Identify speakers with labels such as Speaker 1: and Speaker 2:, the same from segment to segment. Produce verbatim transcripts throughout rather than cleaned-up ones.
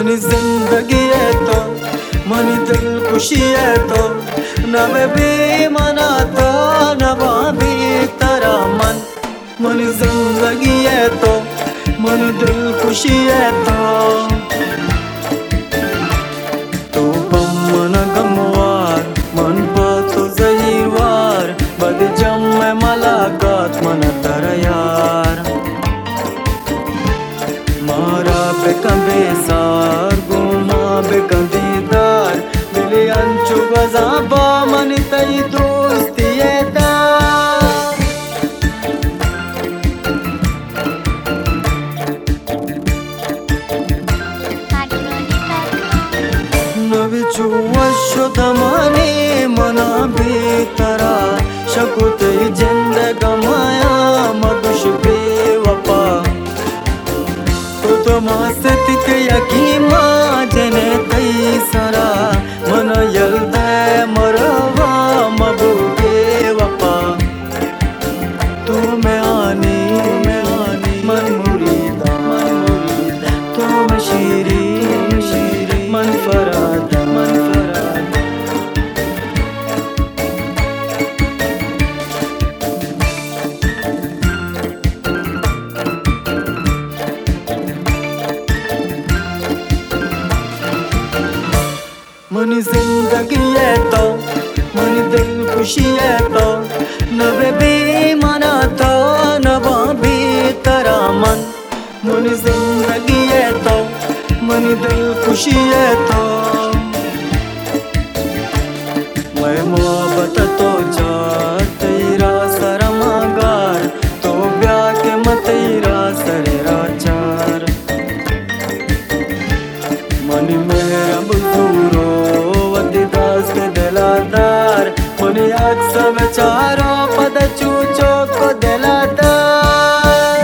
Speaker 1: Money जिंदगी है तो मनी दिल खुशी है तो नवे भी मना तो नवा भी तेरा मन। मनी जिंदगी है तो मनी दिल खुशी है तो तो बम मन गमवार मन पातो जहीवार बद जम में मलाकात मन तर यार मारा बेकं बेसार गुमा बेकं दीदार दिली अंचु गजाबा मन तई दोस्ती दार नवी चुवा शुद्धमाने मना बेतरा शकुते जिंदग माया मगुश बेवफा तो मासतिक यकीमा जने तई सरा मन यल्दे मरवा मबू बेवफा तू मैं आनी मैं आनी मन मुरीदा मन मुरीदा तू मैं शीरी शीरी मन फरादा मन फरादा मनी जिंदगी है तो मनी दिल खुशी है तो नवे भी मना तो नवा भी तेरा मन। मनी जिंदगी है तो मनी दिल खुशी है तो मैं मोहब्बत तो चार तेरा सरमागार तो ब्याह के मत तेरा सरेरा चार मनी मेरा बुजुरो वदिदास के दिलादार मनी आज सब चारो पद चूचो को दिलादार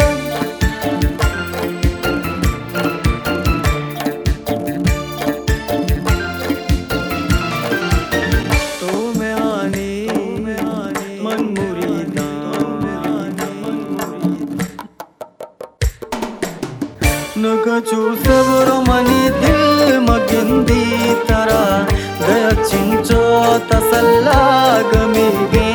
Speaker 1: तो मैं आनी मैं आनी मन मुरीदा नगचू सबरो मनी दिल मगिंदी तरा दया चिंचो तसल्ला गमी गे